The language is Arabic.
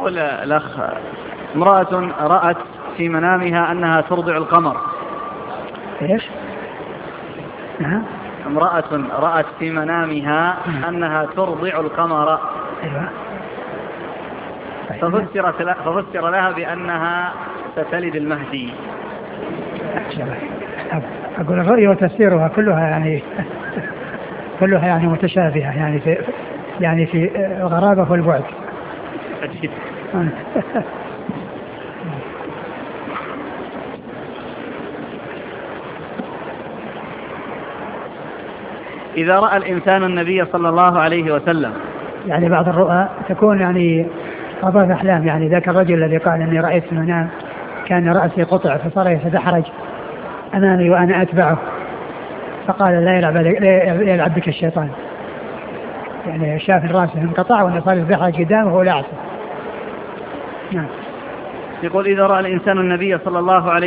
يقول الأخ: امرأة رأت في منامها أنها ترضع القمر. إيش؟ نعم. امرأة رأت في منامها أنها ترضع القمر. أيوة. ففسر لها بأنها ستلد المهدي. أقول الرؤيا وتفسيرها كلها يعني متشابهة، يعني في الغرابة والبعد. إذا رأى الإنسان النبي صلى الله عليه وسلم، يعني بعض الرؤى تكون يعني أضاف أحلام، يعني ذاك الرجل الذي قال إني رأيت في المنام كان رأسي قطع فصار يتدحرج أمامي وأنا أتبعه، فقال لا يلعب بك الشيطان، يعني شاف الرأس انقطع وأنه صار يتدحرج قدامه وهو لا أعصى. نعم. يقول: إذا رأى الإنسان النبي صلى الله عليه